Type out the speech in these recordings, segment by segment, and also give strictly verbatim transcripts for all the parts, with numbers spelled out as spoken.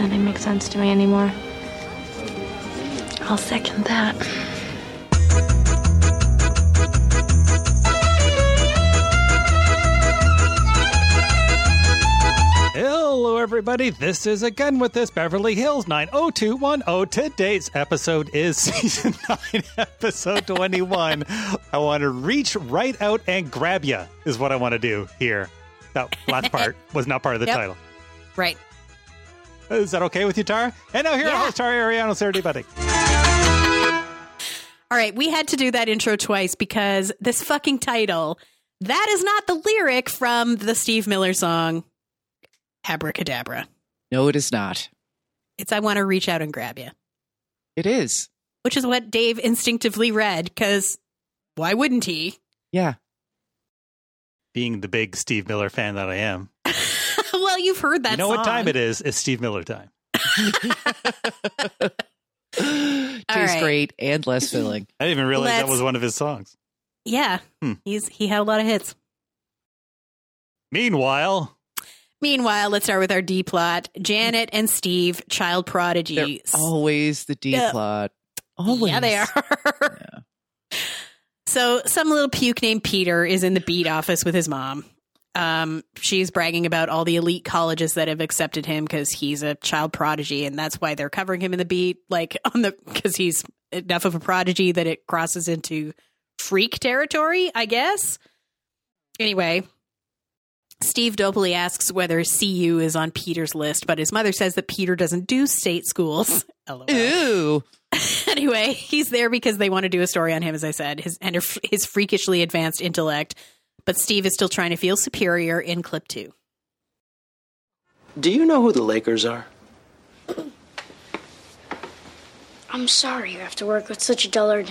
Nothing makes sense to me anymore. I'll second that. Hello, everybody. This is Again with This Beverly Hills nine oh two one oh. Today's episode is season nine, episode twenty-one. I want to reach right out and grab you is what I want to do here. That last part was not part of the yep. title. Right. Is that okay with you, Tara? And now here yeah. are host Tara Ariano, Sarah D. Buddy. All right, we had to do that intro twice because this fucking title, that is not the lyric from the Steve Miller song, Abracadabra. No, it is not. It's I Want to Reach Out and Grab You. It is. Which is what Dave instinctively read, because why wouldn't he? Yeah. Being the big Steve Miller fan that I am. Well, you've heard that You know song. what time it is? It's Steve Miller time. Tastes right. great and less filling. I didn't even realize Let's... that was one of his songs. Yeah. Hmm. He's He had a lot of hits. Meanwhile... Meanwhile, let's start with our D plot. Janet and Steve, child prodigies. They're always the D Yeah. plot. Always. Yeah, they are. Yeah. So some little puke named Peter is in the beat office with his mom. Um, she's bragging about all the elite colleges that have accepted him because he's a child prodigy, and that's why they're covering him in the beat, like on the because he's enough of a prodigy that it crosses into freak territory, I guess. Anyway, Steve dopily asks whether C U is on Peter's list, but his mother says that Peter doesn't do state schools. LOL. Ew. Anyway, he's there because they want to do a story on him, as I said, his and her, his freakishly advanced intellect. But Steve is still trying to feel superior in clip two. Do you know who the Lakers are? I'm sorry you have to work with such a dullard.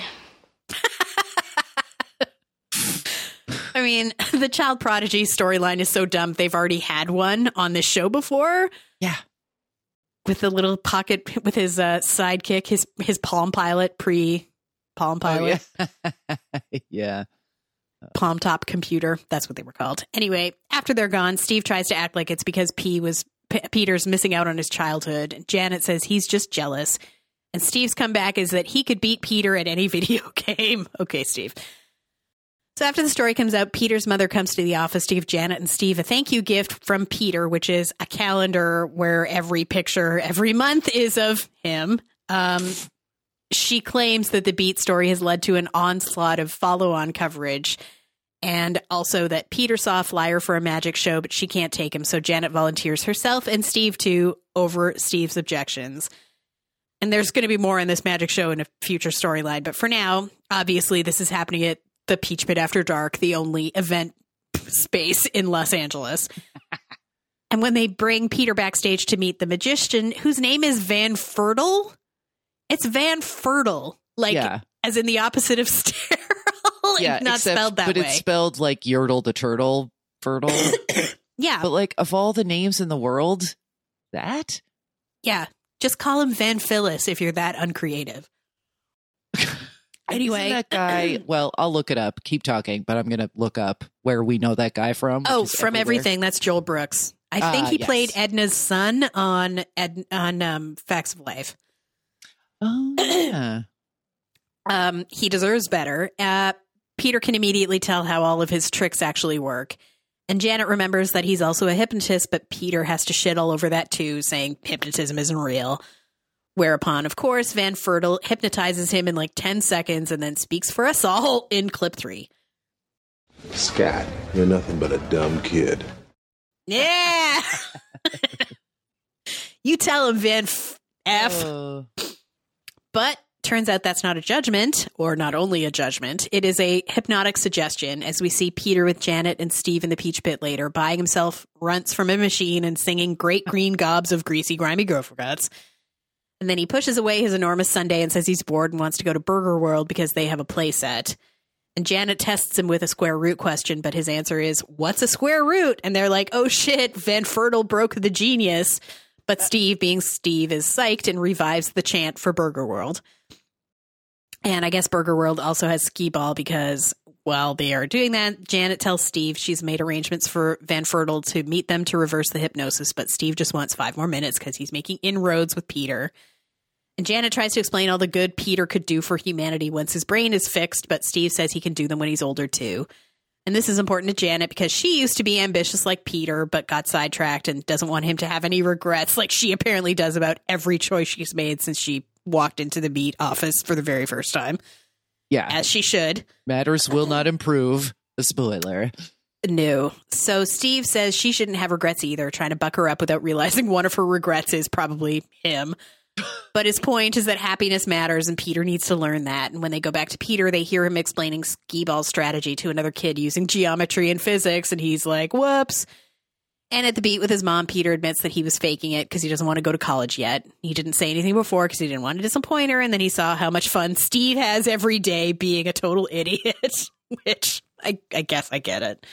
I mean, the child prodigy storyline is so dumb. They've already had one on this show before. Yeah. With the little pocket, with his uh, sidekick, his his Palm Pilot, pre-Palm Pilot. Oh, yeah. yeah. Palm top computer. That's what they were called. Anyway, after they're gone, Steve tries to act like it's because P was P- Peter's missing out on his childhood. Janet says he's just jealous. And Steve's comeback is that he could beat Peter at any video game. Okay, Steve. So after the story comes out, Peter's mother comes to the office to give Janet and Steve a thank you gift from Peter, which is a calendar where every picture every month is of him. Um, she claims that the Beat story has led to an onslaught of follow-on coverage, and also that Peter saw a flyer for a magic show, but she can't take him. So Janet volunteers herself and Steve too over Steve's objections. And there's going to be more in this magic show in a future storyline. But for now, obviously, this is happening at the Peach Pit After Dark, the only event space in Los Angeles. And when they bring Peter backstage to meet the magician, whose name is Van Fertile, it's Van Fertile, like yeah. as in the opposite of sterile, yeah, not except, spelled that but way. But it's spelled like Yertle the Turtle, Fertile. Yeah. But like, of all the names in the world, that? Yeah. Just call him Van Phyllis if you're that uncreative. Anyway. Isn't that guy, well, I'll look it up. Keep talking, but I'm going to look up where we know that guy from. Oh, from everywhere. Everything. That's Joel Brooks. I think uh, he yes. played Edna's son on Ed, on um, Facts of Life. Oh, yeah. um, he deserves better. Uh, Peter can immediately tell how all of his tricks actually work. And Janet remembers that he's also a hypnotist, but Peter has to shit all over that too, saying hypnotism isn't real. Whereupon, of course, Van Fertile hypnotizes him in like ten seconds and then speaks for us all in clip three. Scat, you're nothing but a dumb kid. Yeah! You tell him, Van F. F. Uh. But turns out that's not a judgment, or not only a judgment. It is a hypnotic suggestion, as we see Peter with Janet and Steve in the Peach Pit later, buying himself runts from a machine and singing great green gobs of greasy, grimy gopher guts. And then he pushes away his enormous sundae and says he's bored and wants to go to Burger World because they have a play set. And Janet tests him with a square root question, but his answer is, what's a square root? And they're like, oh shit, Van Fertile broke the genius. But Steve, being Steve, is psyched and revives the chant for Burger World. And I guess Burger World also has skee ball because while they are doing that, Janet tells Steve she's made arrangements for Van Fertel to meet them to reverse the hypnosis, but Steve just wants five more minutes because he's making inroads with Peter. And Janet tries to explain all the good Peter could do for humanity once his brain is fixed, but Steve says he can do them when he's older too. And this is important to Janet because she used to be ambitious like Peter, but got sidetracked and doesn't want him to have any regrets like she apparently does about every choice she's made since she walked into the Beat office for the very first time. Yeah. As she should. Matters will not improve. A spoiler. No. So Steve says she shouldn't have regrets either, trying to buck her up without realizing one of her regrets is probably him. But his point is that happiness matters and Peter needs to learn that. And when they go back to Peter, they hear him explaining skee-ball strategy to another kid using geometry and physics. And he's like, whoops. And at the Beat with his mom, Peter admits that he was faking it because he doesn't want to go to college yet. He didn't say anything before because he didn't want to disappoint her. And then he saw how much fun Steve has every day being a total idiot, which I, I guess I get it.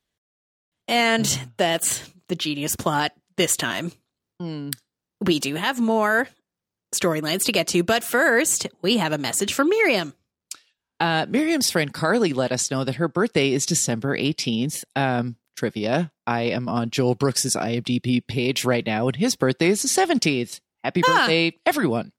And that's the genius plot this time. Mm. We do have more storylines to get to, but first, we have a message from Miriam. Uh, Miriam's friend Carly let us know that her birthday is December eighteenth. Um, trivia. I am on Joel Brooks's I M D B page right now, and his birthday is the seventeenth. Happy Ah. birthday, everyone.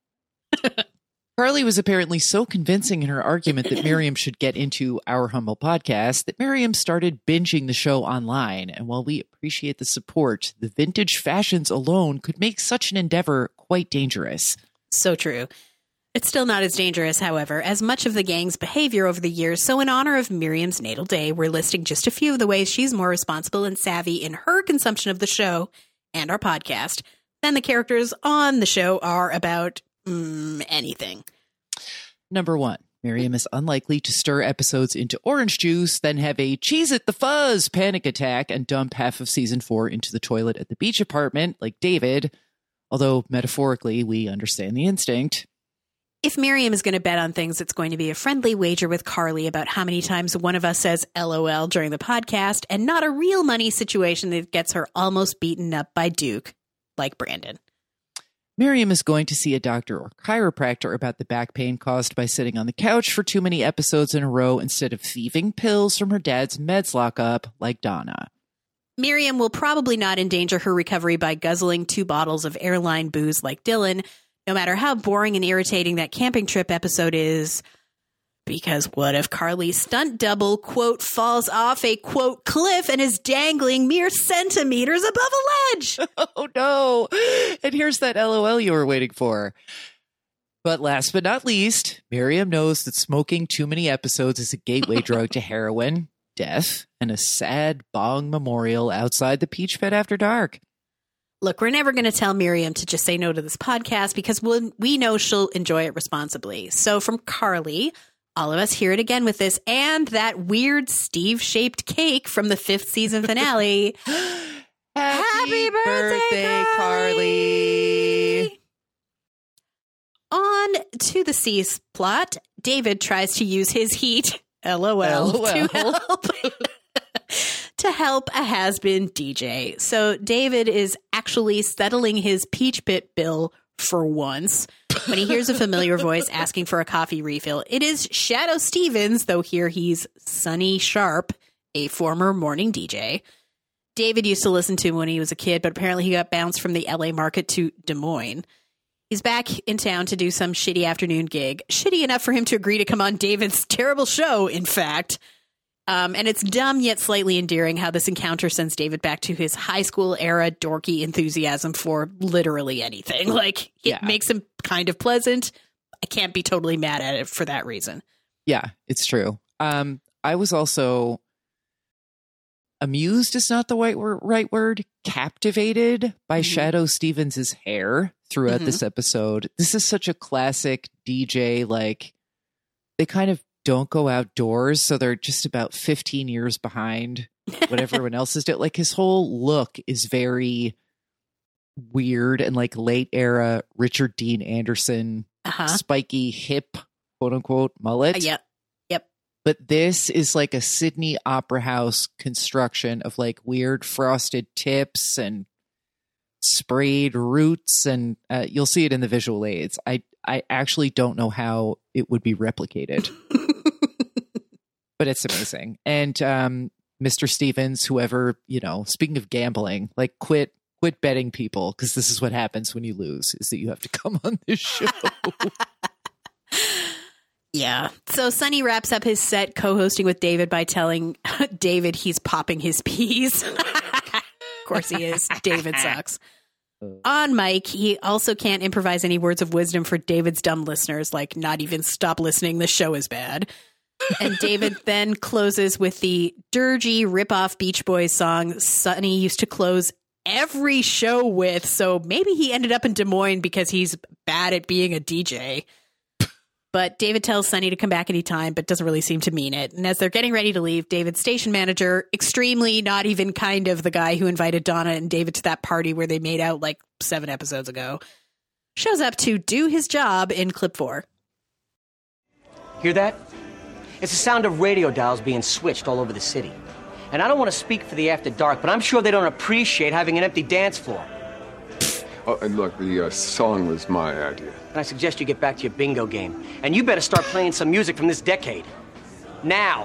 Carly was apparently so convincing in her argument that Miriam should get into Our Humble Podcast that Miriam started binging the show online. And while we appreciate the support, the vintage fashions alone could make such an endeavor quite dangerous. So true. It's still not as dangerous, however, as much of the gang's behavior over the years. So in honor of Miriam's natal day, we're listing just a few of the ways she's more responsible and savvy in her consumption of the show and our podcast than the characters on the show are about mm, anything. Number one, Miriam is unlikely to stir episodes into orange juice, then have a Cheez-It the Fuzz panic attack and dump half of season four into the toilet at the beach apartment like David. Although metaphorically, we understand the instinct. If Miriam is going to bet on things, it's going to be a friendly wager with Carly about how many times one of us says LOL during the podcast and not a real money situation that gets her almost beaten up by Duke, like Brandon. Miriam is going to see a doctor or chiropractor about the back pain caused by sitting on the couch for too many episodes in a row instead of thieving pills from her dad's meds lockup like Donna. Miriam will probably not endanger her recovery by guzzling two bottles of airline booze like Dylan, no matter how boring and irritating that camping trip episode is. Because what if Carly's stunt double, quote, falls off a, quote, cliff and is dangling mere centimeters above a ledge? Oh, no. And here's that LOL you were waiting for. But last but not least, Miriam knows that smoking too many episodes is a gateway drug to heroin, death, and a sad bong memorial outside the Peach Pit after dark. Look, we're never going to tell Miriam to just say no to this podcast because we'll, we know she'll enjoy it responsibly. So from Carly, all of us hear it again with this and that weird Steve-shaped cake from the fifth season finale. Happy, Happy birthday, birthday, Carly. On to the C's plot. David tries to use his heat, LOL, LOL. to help to help a has-been D J. So David is actually settling his Peach Pit bill for once when he hears a familiar voice asking for a coffee refill. It is Shadow Stevens, though here he's Sonny Sharp, a former morning D J. David used to listen to him when he was a kid, but apparently he got bounced from the L A market to Des Moines. He's back in town to do some shitty afternoon gig. Shitty enough for him to agree to come on David's terrible show, in fact. Um, and it's dumb yet slightly endearing how this encounter sends David back to his high school era dorky enthusiasm for literally anything. Like, it Yeah. makes him kind of pleasant. I can't be totally mad at it for that reason. Yeah, it's true. Um, I was also amused is not the right word, right word captivated by Mhm. Shadow Stevens' hair throughout Mhm. this episode. This is such a classic D J, like they kind of don't go outdoors, so they're just about fifteen years behind what everyone else is doing. Like his whole look is very weird and like late era Richard Dean Anderson, Uh-huh. spiky hip, quote unquote, mullet. Uh, yep. Yep. But this is like a Sydney Opera House construction of like weird frosted tips and sprayed roots. And uh, you'll see it in the visual aids. I, I actually don't know how it would be replicated. but it's amazing. And um, Mister Stevens, whoever, you know, speaking of gambling, like quit quit betting people, because this is what happens when you lose, is that you have to come on this show. Yeah. So Sonny wraps up his set co-hosting with David by telling David he's popping his peas. Of course he is. David sucks. On mic, he also can't improvise any words of wisdom for David's dumb listeners, like not even stop listening, the show is bad. And David then closes with the dirgy rip-off Beach Boys song Sonny used to close every show with, so maybe he ended up in Des Moines because he's bad at being a D J. But David tells Sonny to come back anytime, but doesn't really seem to mean it. And as they're getting ready to leave, David's station manager, extremely not even kind of the guy who invited Donna and David to that party where they made out like seven episodes ago, shows up to do his job in clip four. Hear that? It's the sound of radio dials being switched all over the city. And I don't want to speak for the After Dark, but I'm sure they don't appreciate having an empty dance floor. Oh, and look, the uh, song was my idea. And I suggest you get back to your bingo game. And you better start playing some music from this decade. Now.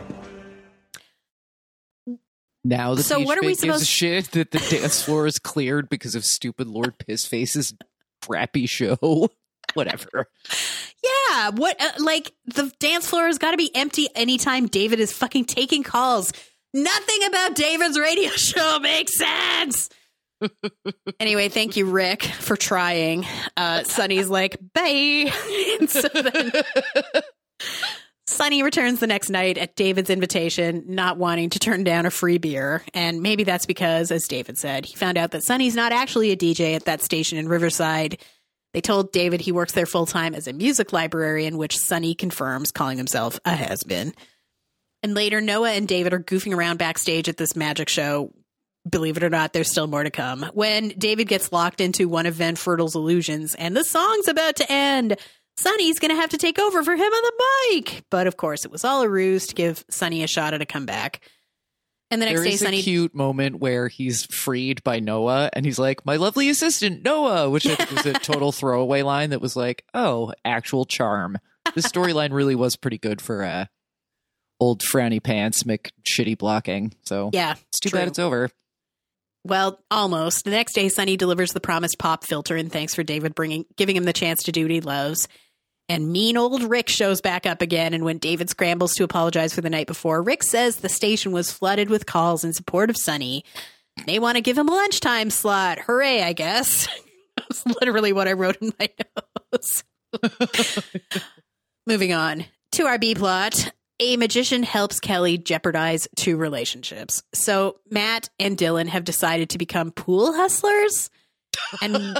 Now the So Beach what are we Band gives a supposed- shit that the dance floor is cleared because of stupid Lord Pissface's crappy show. Whatever. Yeah, what, uh, like, the dance floor has got to be empty anytime David is fucking taking calls. Nothing about David's radio show makes sense. Anyway, thank you, Rick, for trying. Uh, Sonny's like, bye. And so then Sonny returns the next night at David's invitation, not wanting to turn down a free beer. And maybe that's because, as David said, he found out that Sonny's not actually a D J at that station in Riverside. They told David he works there full time as a music librarian, which Sonny confirms, calling himself a has-been. And later, Noah and David are goofing around backstage at this magic show. Believe it or not, there's still more to come. When David gets locked into one of Van Fertel's illusions and the song's about to end, Sonny's going to have to take over for him on the mic. But of course, it was all a ruse to give Sonny a shot at a comeback. And the next There day, is Sonny... a cute moment where he's freed by Noah and he's like, my lovely assistant, Noah, which I think was a total throwaway line that was like, oh, actual charm. The storyline really was pretty good for uh, old frowny pants, Mick shitty blocking. So Yeah, it's too true. bad it's over. Well, almost. The next day, Sonny delivers the promised pop filter and thanks for David bringing, giving him the chance to do what he loves. And mean old Rick shows back up again, and when David scrambles to apologize for the night before, Rick says the station was flooded with calls in support of Sonny. They want to give him a lunchtime slot. Hooray, I guess. That's literally what I wrote in my notes. Moving on to our B-plot. A magician helps Kelly jeopardize two relationships. So Matt and Dylan have decided to become pool hustlers. And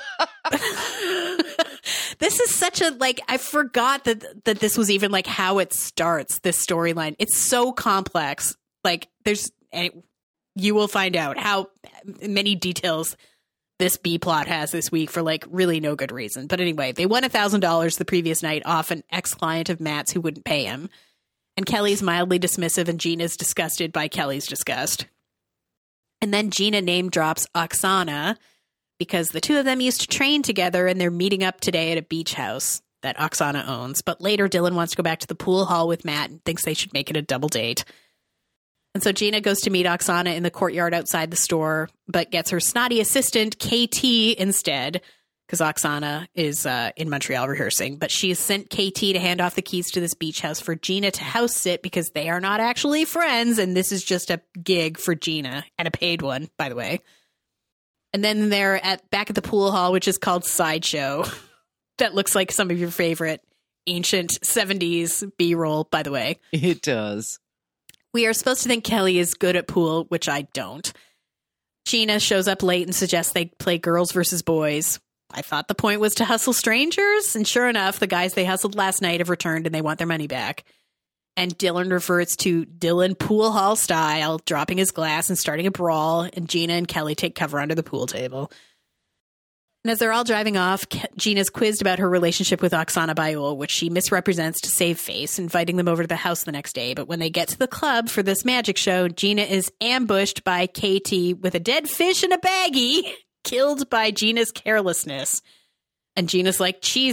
this is such a, like, I forgot that that this was even like how it starts, this storyline. It's so complex. Like, there's, and you will find out how many details this B plot has this week for like really no good reason. But anyway, they won a thousand dollars the previous night off an ex-client of Matt's who wouldn't pay him. And Kelly's mildly dismissive and Gina's disgusted by Kelly's disgust. And then Gina name drops Oksana because the two of them used to train together and they're meeting up today at a beach house that Oksana owns. But later Dylan wants to go back to the pool hall with Matt and thinks they should make it a double date. And so Gina goes to meet Oksana in the courtyard outside the store, but gets her snotty assistant, K T, instead. Because Oksana is uh, in Montreal rehearsing. But she has sent K T to hand off the keys to this beach house for Gina to house sit because they are not actually friends. And this is just a gig for Gina, and a paid one, by the way. And then they're at back at the pool hall, which is called Sideshow. That looks like some of your favorite ancient seventies B-roll, by the way. It does. We are supposed to think Kelly is good at pool, which I don't. Gina shows up late and suggests they play girls versus boys. I thought the point was to hustle strangers, and sure enough, the guys they hustled last night have returned and they want their money back. And Dylan reverts to Dylan pool hall style, dropping his glass and starting a brawl, and Gina and Kelly take cover under the pool table. And as they're all driving off, Ke- Gina's quizzed about her relationship with Oksana Bayul, which she misrepresents to save face, inviting them over to the house the next day. But when they get to the club for this magic show, Gina is ambushed by K T with a dead fish in a baggie, killed by Gina's carelessness. And Gina's like, cheese it.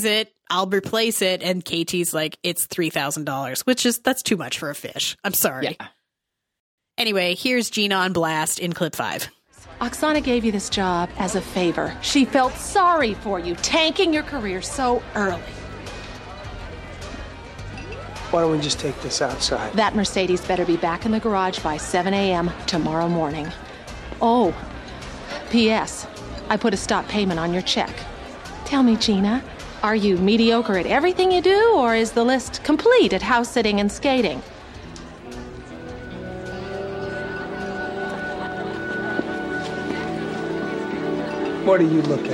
I'll replace it. And Katie's like, it's three thousand dollars, which is, that's too much for a fish. I'm sorry. Yeah. Anyway, here's Gina on blast in clip five. Oksana gave you this job as a favor. She felt sorry for you, tanking your career so early. Why don't we just take this outside? That Mercedes better be back in the garage by seven a.m. tomorrow morning. Oh, P S. I put a stop payment on your check. Tell me, Gina, are you mediocre at everything you do, or is the list complete at house sitting and skating? What are you looking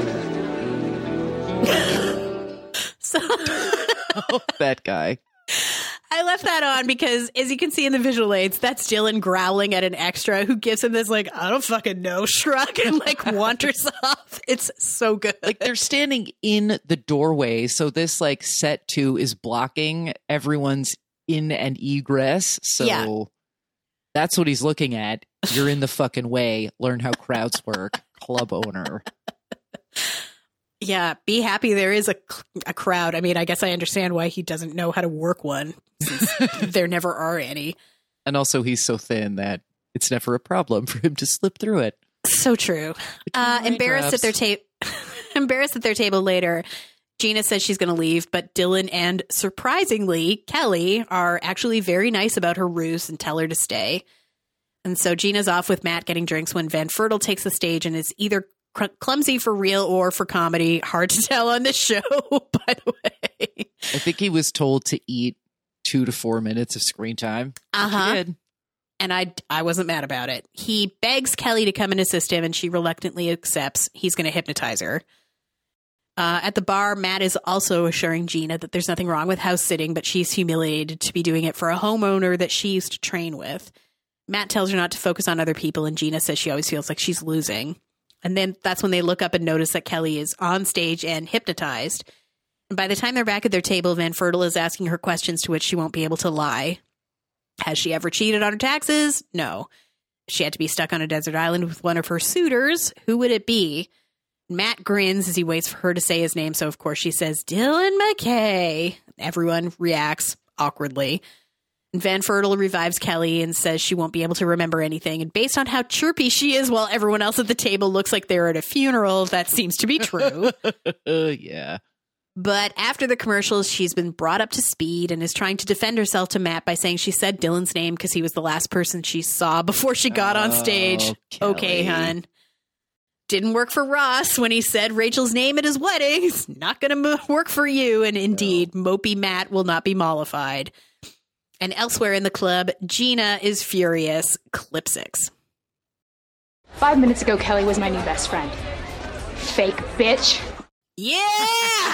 at? So Oh, that guy. I left that on because, as you can see in the visual aids, that's Dylan growling at an extra who gives him this, like, I don't fucking know shrug and, like, wanders off. It's so good. Like, they're standing in the doorway, so this, like, set two is blocking everyone's in and egress. So Yeah. that's what he's looking at. You're in the fucking way. Learn how crowds work. Club owner. Yeah, be happy there is a, a crowd. I mean, I guess I understand why he doesn't know how to work one, since there never are any. And also, he's so thin that it's never a problem for him to slip through it. So true. Uh, embarrassed at their tape, embarrassed at their table later, Gina says she's going to leave, but Dylan and, surprisingly, Kelly are actually very nice about her ruse and tell her to stay. And so Gina's off with Matt getting drinks when Van Fertel takes the stage and is either cl- clumsy for real or for comedy. Hard to tell on this show, by the way. I think he was told to eat two to four minutes of screen time. Uh-huh. He did. And I, I wasn't mad about it. He begs Kelly to come and assist him, and she reluctantly accepts. He's going to hypnotize her. Uh, at the bar, Matt is also assuring Gina that there's nothing wrong with house sitting, but she's humiliated to be doing it for a homeowner that she used to train with. Matt tells her not to focus on other people, and Gina says she always feels like she's losing. And then that's when they look up and notice that Kelly is on stage and hypnotized. And by the time they're back at their table, Van Fertel is asking her questions to which she won't be able to lie. Has she ever cheated on her taxes? No. If she had to be stuck on a desert island with one of her suitors, who would it be? Matt grins as he waits for her to say his name, so of course she says, Dylan McKay. Everyone reacts awkwardly. And Van Fertel revives Kelly and says she won't be able to remember anything. And based on how chirpy she is while everyone else at the table looks like they're at a funeral, that seems to be true. Yeah. But after the commercials, she's been brought up to speed and is trying to defend herself to Matt by saying she said Dylan's name because he was the last person she saw before she got on stage. Oh, okay, Kelly. hun. Didn't work for Ross when he said Rachel's name at his wedding. It's not going to mo- work for you. And indeed, no. Mopey Matt will not be mollified. And elsewhere in the club, Gina is furious. Clip six. Five minutes ago, Kelly was my new best friend. Fake bitch. Yeah!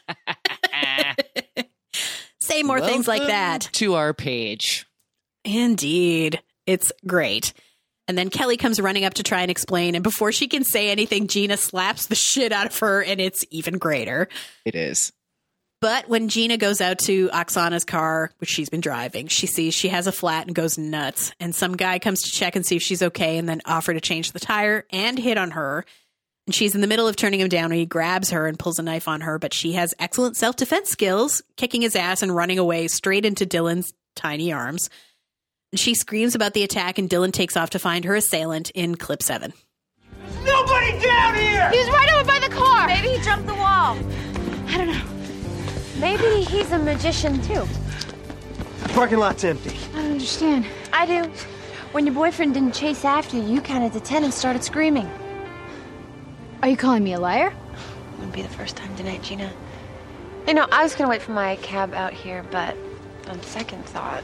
Say more Welcome things like that. To our page. Indeed. It's great. And then Kelly comes running up to try and explain. And before she can say anything, Gina slaps the shit out of her. And it's even greater. It is. But when Gina goes out to Oksana's car, which she's been driving, she sees she has a flat and goes nuts. And some guy comes to check and see if she's okay and then offer to change the tire and hit on her. And she's in the middle of turning him down and he grabs her and pulls a knife on her. But she has excellent self-defense skills, kicking his ass and running away straight into Dylan's tiny arms. And she screams about the attack and Dylan takes off to find her assailant in clip seven. Nobody down here! He was right over by the car. Maybe he jumped the wall. I don't know. Maybe he's a magician, too. The parking lot's empty. I don't understand. I do. When your boyfriend didn't chase after you, you counted to ten and started screaming. Are you calling me a liar? Wouldn't be the first time tonight, Gina. You know, I was gonna wait for my cab out here, but on second thought...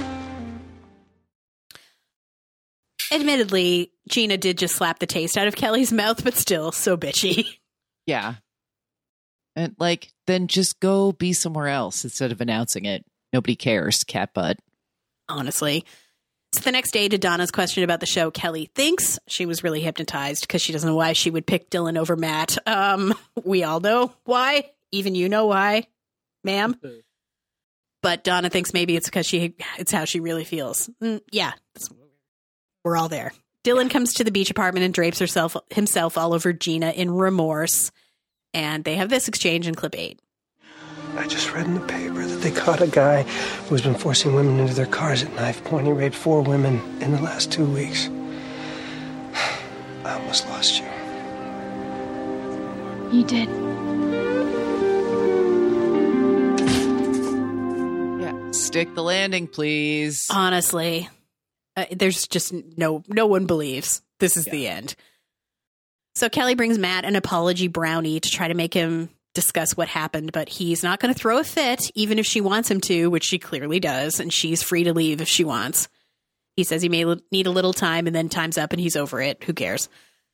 Admittedly, Gina did just slap the taste out of Kelly's mouth, but still so bitchy. Yeah. And like, then just go be somewhere else instead of announcing it. Nobody cares, cat butt. Honestly. So the next day, to Donna's question about the show, Kelly thinks she was really hypnotized because she doesn't know why she would pick Dylan over Matt. Um, we all know why. Even you know why, ma'am. But Donna thinks maybe it's because she it's how she really feels. Mm, yeah, we're all there. Dylan comes to the beach apartment and drapes herself himself all over Gina in remorse. And they have this exchange in clip eight. I just read in the paper that they caught a guy who's been forcing women into their cars at knife point. He raped four women in the last two weeks. I almost lost you. You did. Yeah, stick the landing, please. Honestly, uh, there's just no no one believes this is yeah. the end. So Kelly brings Matt an apology brownie to try to make him discuss what happened, but he's not going to throw a fit, even if she wants him to, which she clearly does, and she's free to leave if she wants. He says he may need a little time, and then time's up, and he's over it. Who cares?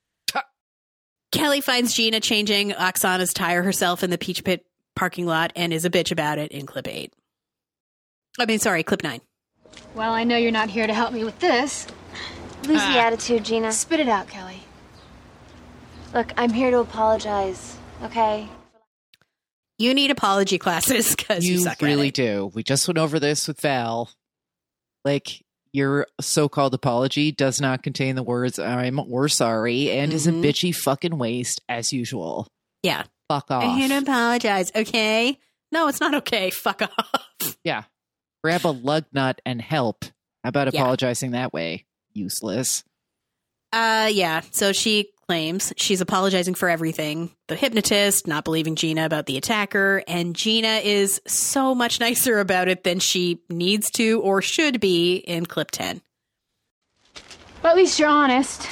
Kelly finds Gina changing Oksana's tire herself in the Peach Pit parking lot and is a bitch about it in clip eight. I mean, sorry, clip nine. Well, I know you're not here to help me with this. Lose the attitude, Gina. Spit it out, Kelly. Look, I'm here to apologize, okay? You need apology classes because you, you suck really at it. do. We just went over this with Val. Like, your so-called apology does not contain the words "I'm" or "sorry" and mm-hmm. is a bitchy fucking waste as usual. Yeah. Fuck off. I'm here to apologize, okay? No, it's not okay. Fuck off. Yeah. Grab a lug nut and help. How about yeah. apologizing that way? Useless. Uh, yeah. So she claims she's apologizing for everything. The hypnotist, not believing Gina about the attacker, and Gina is so much nicer about it than she needs to or should be in clip ten. Well, at least you're honest.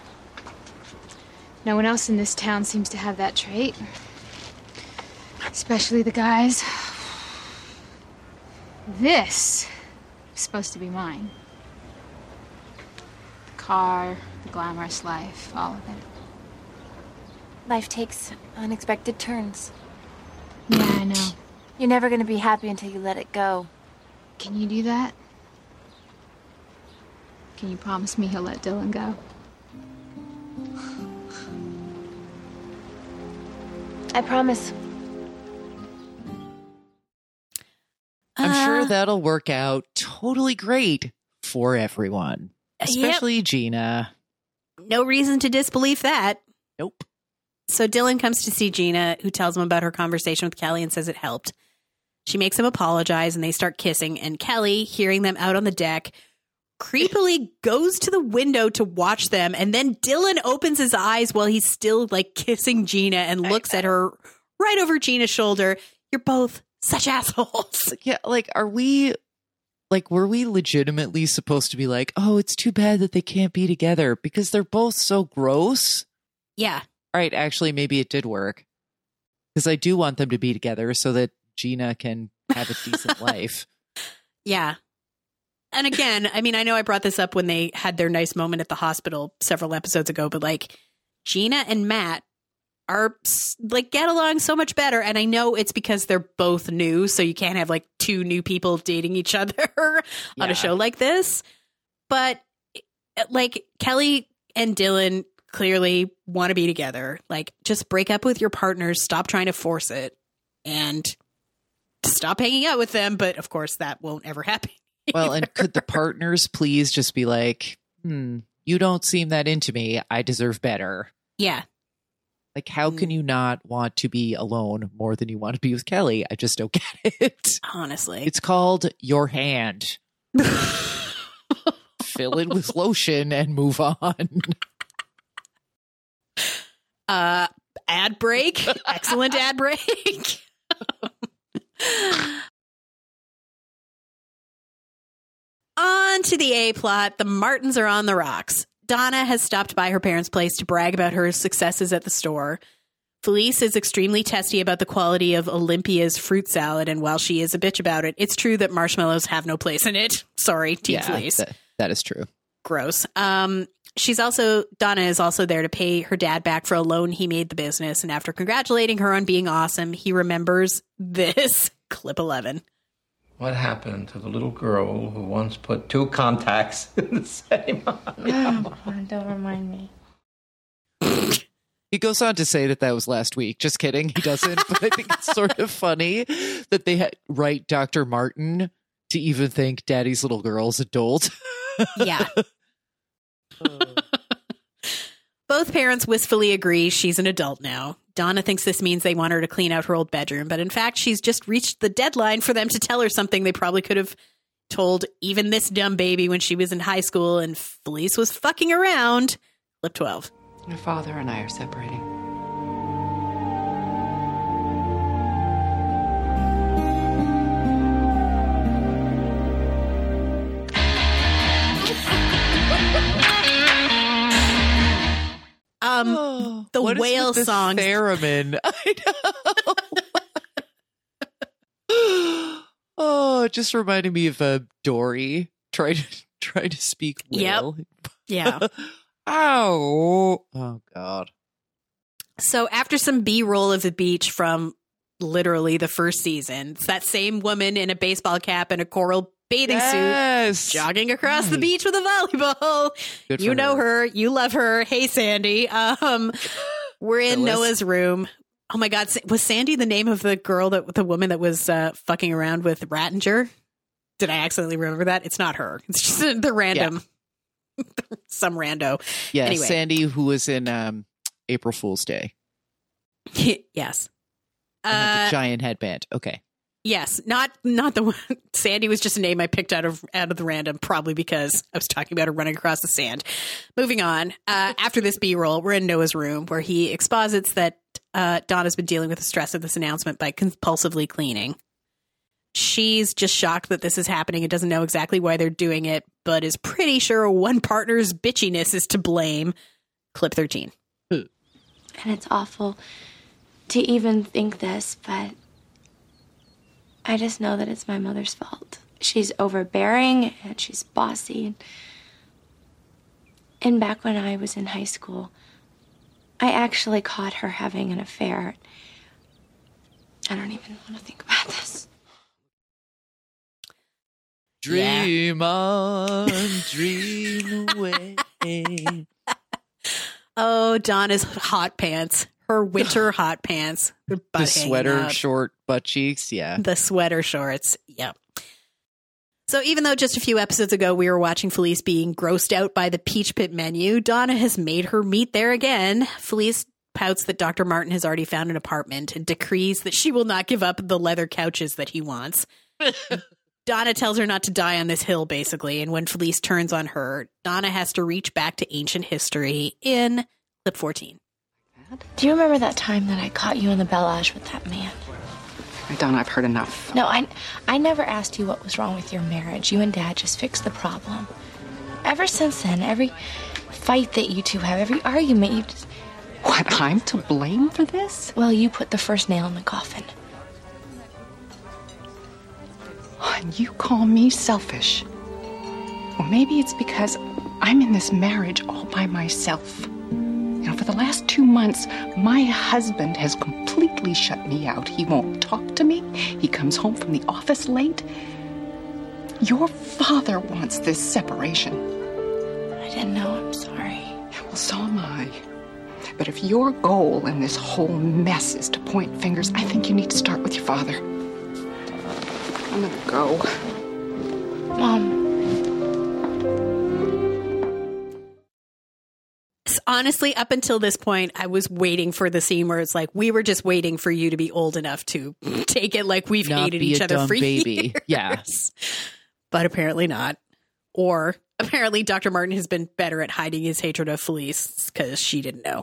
No one else in this town seems to have that trait. Especially the guys. This is supposed to be mine. The car, the glamorous life, all of it. Life takes unexpected turns. Yeah, I know. You're never going to be happy until you let it go. Can you do that? Can you promise me he'll let Dylan go? I promise. I'm uh, sure that'll work out totally great for everyone. Especially yep. Gina. No reason to disbelieve that. Nope. So Dylan comes to see Gina, who tells him about her conversation with Kelly and says it helped. She makes him apologize, and they start kissing. And Kelly, hearing them out on the deck, creepily goes to the window to watch them. And then Dylan opens his eyes while he's still, like, kissing Gina and looks at her right over Gina's shoulder. You're both such assholes. Yeah, like, are we... Like, were we legitimately supposed to be like, oh, it's too bad that they can't be together because they're both so gross? Yeah. All right, actually, maybe it did work. Because I do want them to be together so that Gina can have a decent life. Yeah. And again, I mean, I know I brought this up when they had their nice moment at the hospital several episodes ago, but like, Gina and Matt are like get along so much better, and I know it's because they're both new, so you can't have like two new people dating each other yeah. on a show like this. But like Kelly and Dylan clearly want to be together. Like, just break up with your partners, stop trying to force it, and stop hanging out with them. But of course, that won't ever happen. Well, and could the partners please just be like, hmm, you don't seem that into me. I deserve better. Yeah. Like, how can you not want to be alone more than you want to be with Kelly? I just don't get it. Honestly. It's called your hand. Fill it with lotion and move on. Uh, ad break. Excellent ad break. On to the A plot. The Martins are on the rocks. Donna has stopped by her parents' place to brag about her successes at the store. Felice is extremely testy about the quality of Olympia's fruit salad, and while she is a bitch about it, it's true that marshmallows have no place in it. Sorry, Team yeah, Felice. That, that is true. Gross. Um, she's also, Donna is also there to pay her dad back for a loan he made the business, and after congratulating her on being awesome, he remembers this. Clip eleven. What happened to the little girl who once put two contacts in the same eye? Oh, don't remind me. He goes on to say that that was last week. Just kidding. He doesn't. But I think it's sort of funny that they had, write Doctor Martin to even think Daddy's little girl's adult. Yeah. Both parents wistfully agree she's an adult now. Donna thinks this means they want her to clean out her old bedroom, but in fact, she's just reached the deadline for them to tell her something they probably could have told even this dumb baby when she was in high school and Felice was fucking around. Clip twelve. Your father and I are separating. Um, oh, the what whale is with the song. Theremin. I know. Oh, it just reminded me of uh, Dory trying to try to speak whale. Yep. Yeah. Ow. Oh God. So after some B-roll of the beach from literally the first season, it's that same woman in a baseball cap and a coral bathing yes. suit jogging across right. the beach with a volleyball. Good You for know her. her. You love her. Hey, Sandy. Um, we're in Phyllis. Noah's room. Oh my God. Was Sandy the name of the girl that the woman that was uh, fucking around with Rattinger? Did I accidentally remember that? It's not her. It's just the random, yeah. some rando. Yeah, anyway. Sandy, who was in um, April Fool's Day. Yes. And had Uh, the giant headband. Okay. Yes, not not the one. Sandy was just a name I picked out of out of the random, probably because I was talking about her running across the sand. Moving on. Uh, after this B-roll, we're in Noah's room where he exposits that uh, Donna's been dealing with the stress of this announcement by compulsively cleaning. She's just shocked that this is happening and doesn't know exactly why they're doing it, but is pretty sure one partner's bitchiness is to blame. Clip thirteen. And it's awful to even think this, but I just know that it's my mother's fault. She's overbearing and she's bossy. And back when I was in high school, I actually caught her having an affair. I don't even want to think about this. Dream yeah. on, dream away. Oh, Donna's hot pants. Her winter hot pants. Her butt The sweater, hanging out. short butt cheeks. Yeah. The sweater shorts. Yep. So even though just a few episodes ago we were watching Felice being grossed out by the Peach Pit menu, Donna has made her meet there again. Felice pouts that Doctor Martin has already found an apartment and decrees that she will not give up the leather couches that he wants. Donna tells her not to die on this hill, basically, and when Felice turns on her, Donna has to reach back to ancient history in clip fourteen. Do you remember that time that I caught you in the Bellage with that man? Donna, I've heard enough. No, I, I never asked you what was wrong with your marriage. You and Dad just fixed the problem. Ever since then, every fight that you two have, every argument, you just... What, I'm to blame for this? Well, you put the first nail in the coffin. And you call me selfish. Well, maybe it's because I'm in this marriage all by myself. You know, for the last two months, my husband has completely shut me out. He won't talk to me. He comes home from the office late. Your father wants this separation. I didn't know. I'm sorry. Well, so am I. But if your goal in this whole mess is to point fingers, I think you need to start with your father. I'm gonna go. Mom. Honestly, up until this point, I was waiting for the scene where it's like, we were just waiting for you to be old enough to take it like we've Not hated be each a other dumb for baby. years. Yeah. But apparently not. Or apparently Doctor Martin has been better at hiding his hatred of Felice because she didn't know.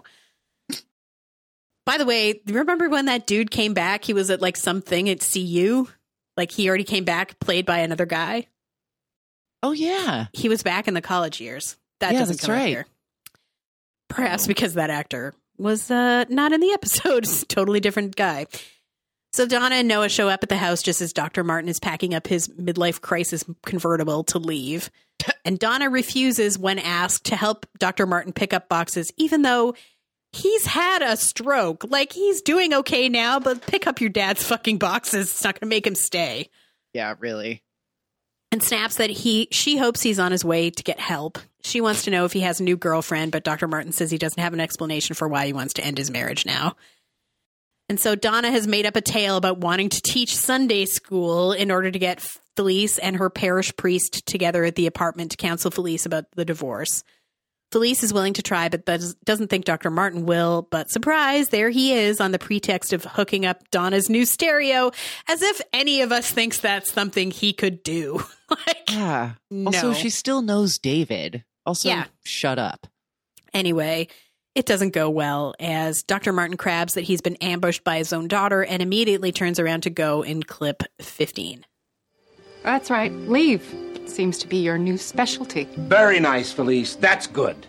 By the way, remember when that dude came back? He was at like something at C U? Like he already came back, played by another guy? Oh, yeah. He was back in the college years. That yeah, doesn't that's come up right. here. Perhaps because that actor was uh, not in the episode. It's a totally different guy. So Donna and Noah show up at the house just as Doctor Martin is packing up his midlife crisis convertible to leave. And Donna refuses when asked to help Doctor Martin pick up boxes, even though he's had a stroke. Like, he's doing okay now, but pick up your dad's fucking boxes. It's not going to make him stay. Yeah, really. And snaps that he she hopes he's on his way to get help. She wants to know if he has a new girlfriend, but Doctor Martin says he doesn't have an explanation for why he wants to end his marriage now. And so Donna has made up a tale about wanting to teach Sunday school in order to get Felice and her parish priest together at the apartment to counsel Felice about the divorce. Felice is willing to try, but does, doesn't think Doctor Martin will. But surprise, there he is on the pretext of hooking up Donna's new stereo, as if any of us thinks that's something he could do. like, yeah. No. Also, she still knows David. Also, Yeah. shut up. Anyway, it doesn't go well as Doctor Martin crabs that he's been ambushed by his own daughter and immediately turns around to go in clip fifteen. That's right. Leave. Seems to be your new specialty. Very nice, Felice. That's good.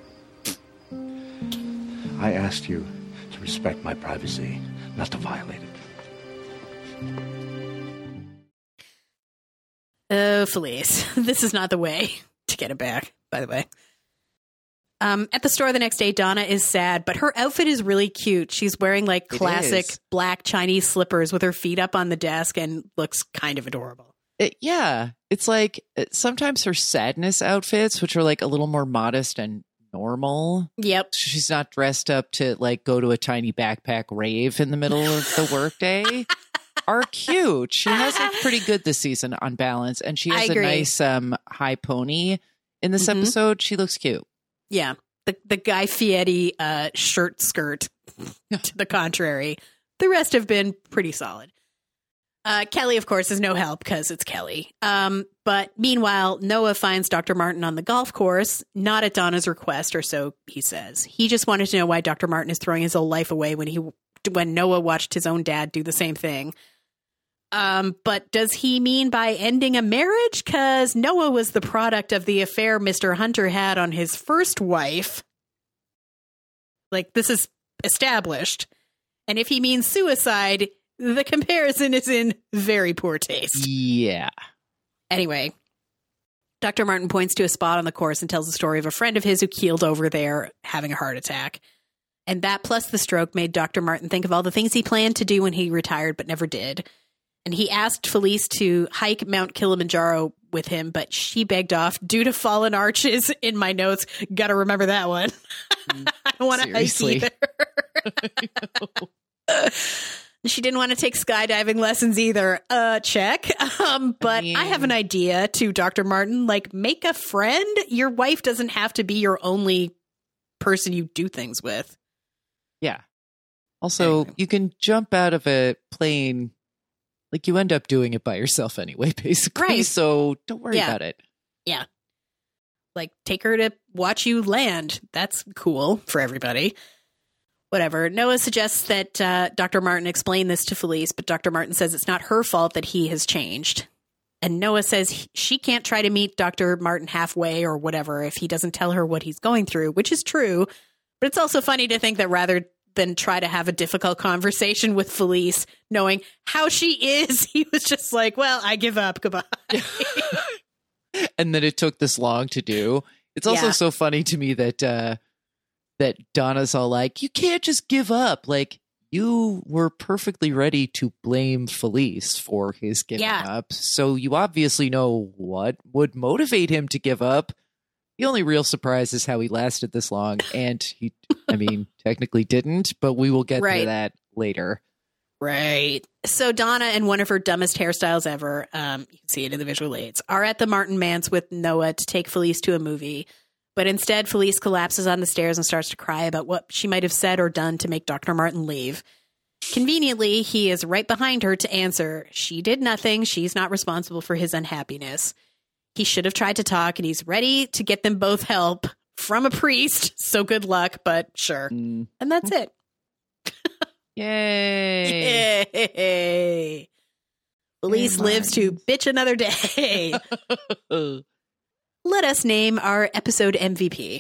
I asked you to respect my privacy, not to violate it. Oh, Felice, this is not the way to get it back, by the way. Um, at the store the next day, Donna is sad, but her outfit is really cute. She's wearing like It classic is. black Chinese slippers with her feet up on the desk and looks kind of adorable. It, yeah. It's like uh, sometimes her sadness outfits, which are like a little more modest and normal. Yep. She's not dressed up to like go to a tiny backpack rave in the middle of the workday. Are cute. She has it pretty good this season on balance. And she I has a agree. nice um, high pony in this Mhm. episode. She looks cute. Yeah. The the Guy Fieri uh, shirt skirt, to the contrary. The rest have been pretty solid. Uh, Kelly, of course, is no help because it's Kelly. Um, but meanwhile, Noah finds Doctor Martin on the golf course, not at Donna's request, or so he says. He just wanted to know why Doctor Martin is throwing his whole life away when he when Noah watched his own dad do the same thing. Um, but does he mean by ending a marriage? Because Noah was the product of the affair Mister Hunter had on his first wife. Like, this is established. And if he means suicide, the comparison is in very poor taste. Yeah. Anyway, Doctor Martin points to a spot on the course and tells the story of a friend of his who keeled over there having a heart attack. And that plus the stroke made Doctor Martin think of all the things he planned to do when he retired but never did. And he asked Felice to hike Mount Kilimanjaro with him, but she begged off due to fallen arches in my notes. Gotta remember that one. I don't want to hike Seriously. either. She didn't want to take skydiving lessons either. Uh, check. Um, but I, I have an idea to Doctor Martin. Like, make a friend. Your wife doesn't have to be your only person you do things with. Yeah. Also, anyway. You can jump out of a plane. Like, you end up doing it by yourself anyway, basically. Right. So don't worry Yeah. about it. Yeah. Like, take her to watch you land. That's cool for everybody. Whatever. Noah suggests that uh, Doctor Martin explain this to Felice, but Doctor Martin says it's not her fault that he has changed. And Noah says he, she can't try to meet Doctor Martin halfway or whatever if he doesn't tell her what he's going through, which is true. But it's also funny to think that rather than try to have a difficult conversation with Felice, knowing how she is, he was just like, well, I give up. Goodbye. And then it took this long to do. It's also Yeah. so funny to me that uh, that Donna's all like, you can't just give up. Like, you were perfectly ready to blame Felice for his giving Yeah. up. So you obviously know what would motivate him to give up. The only real surprise is how he lasted this long. And he, I mean, technically didn't, but we will get Right. to that later. Right. So Donna and one of her dumbest hairstyles ever, um, you can see it in the visual aids, are at the Martin Manse with Noah to take Felice to a movie. But instead, Felice collapses on the stairs and starts to cry about what she might have said or done to make Doctor Martin leave. Conveniently, he is right behind her to answer, she did nothing. She's not responsible for his unhappiness. He should have tried to talk, and he's ready to get them both help from a priest. So good luck, but sure. Mm. And that's it. Yay. Yay. Felice lives to bitch another day. Let us name our episode M V P.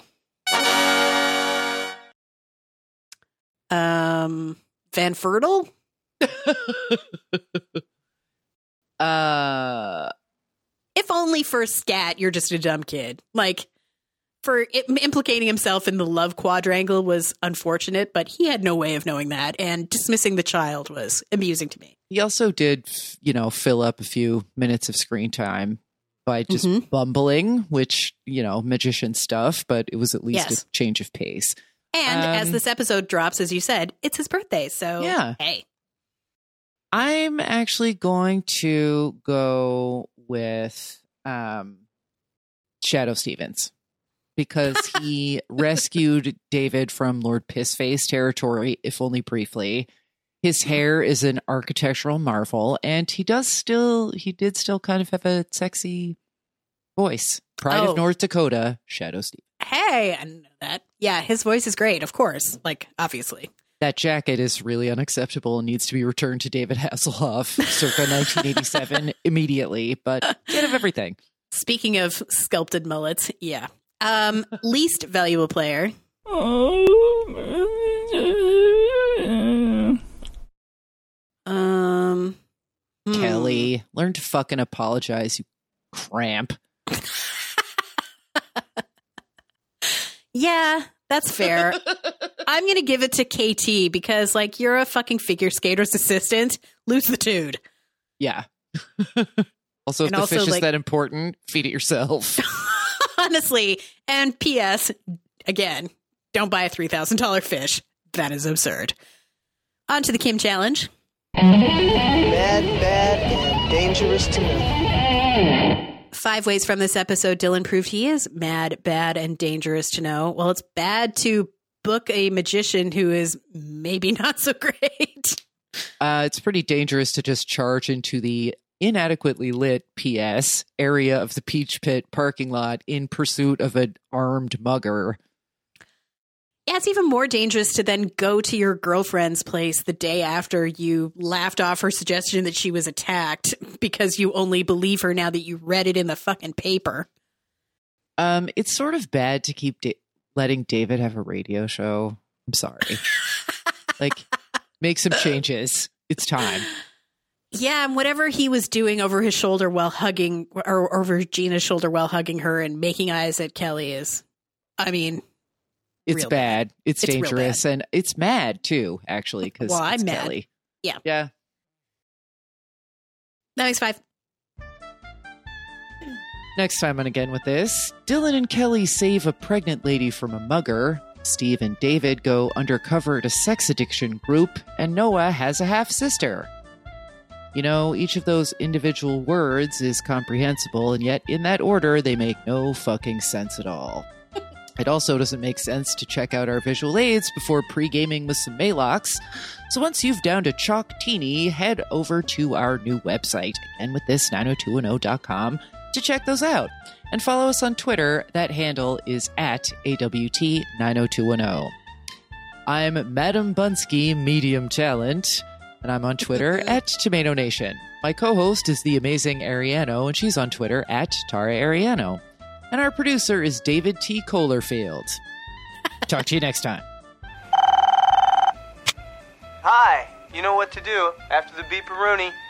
Um, Van Fertile? uh, if only for scat, you're just a dumb kid. Like, for it, implicating himself in the love quadrangle was unfortunate, but he had no way of knowing that, and dismissing the child was amusing to me. He also did, you know, fill up a few minutes of screen time by just Mhm. bumbling, which, you know, magician stuff, but it was at least Yes. a change of pace. And Um, as this episode drops, as you said, it's his birthday, so Yeah. hey. I'm actually going to go with um, Shadoe Stevens. because he rescued David from Lord Pissface territory, if only briefly. His hair is an architectural marvel, and he does still, he did still kind of have a sexy voice. Pride Oh. of North Dakota, Shadow Steve. Hey, I didn't know that. Yeah, his voice is great, of course. Like, obviously. That jacket is really unacceptable and needs to be returned to David Hasselhoff circa nineteen eighty-seven immediately, but bit of everything. Speaking of sculpted mullets, yeah. Um, least valuable player. Um, hmm. Kelly, learn to fucking apologize, you cramp. Yeah, that's fair. I'm going to give it to K T because, like, you're a fucking figure skater's assistant. Lose the dude. Yeah. Also, if And the also, fish is like- that important, feed it yourself. Honestly. And P S, again, don't buy a three thousand dollars fish. That is absurd. On to the Kim Challenge. Bad, bad, and dangerous to know. Five ways from this episode, Dylan proved he is mad, bad, and dangerous to know. Well, it's bad to book a magician who is maybe not so great. Uh, it's pretty dangerous to just charge into the inadequately lit P S area of the Peach Pit parking lot in pursuit of an armed mugger. Yeah, it's even more dangerous to then go to your girlfriend's place the day after you laughed off her suggestion that she was attacked because you only believe her now that you read it in the fucking paper. Um, it's sort of bad to keep da- letting David have a radio show. I'm sorry. Like, make some changes. It's time. Yeah, and whatever he was doing over his shoulder while hugging, or over Gina's shoulder while hugging her and making eyes at Kelly is, I mean... It's Real bad. bad. It's, It's real dangerous. bad. And it's mad, too, actually, because Well, I'm it's mad. Kelly. Yeah. Yeah. That makes five. Next time on Again with This, Dylan and Kelly save a pregnant lady from a mugger. Steve and David go undercover at a sex addiction group. And Noah has a half-sister. You know, each of those individual words is comprehensible, and yet in that order, they make no fucking sense at all. It also doesn't make sense to check out our visual aids before pre-gaming with some Maylocks. So once you've downed a Chalk Teeny, head over to our new website, again with this nine oh two one oh dot com, to check those out. And follow us on Twitter. That handle is at A W T nine oh two one oh. I'm Madam Bunsky, Medium Talent, and I'm on Twitter at Tomato Nation. My co-host is the amazing Ariano, and she's on Twitter at Tara Ariano. And our producer is David T. Kohlerfield. Talk to you next time. Hi, you know what to do after the beeparoonie.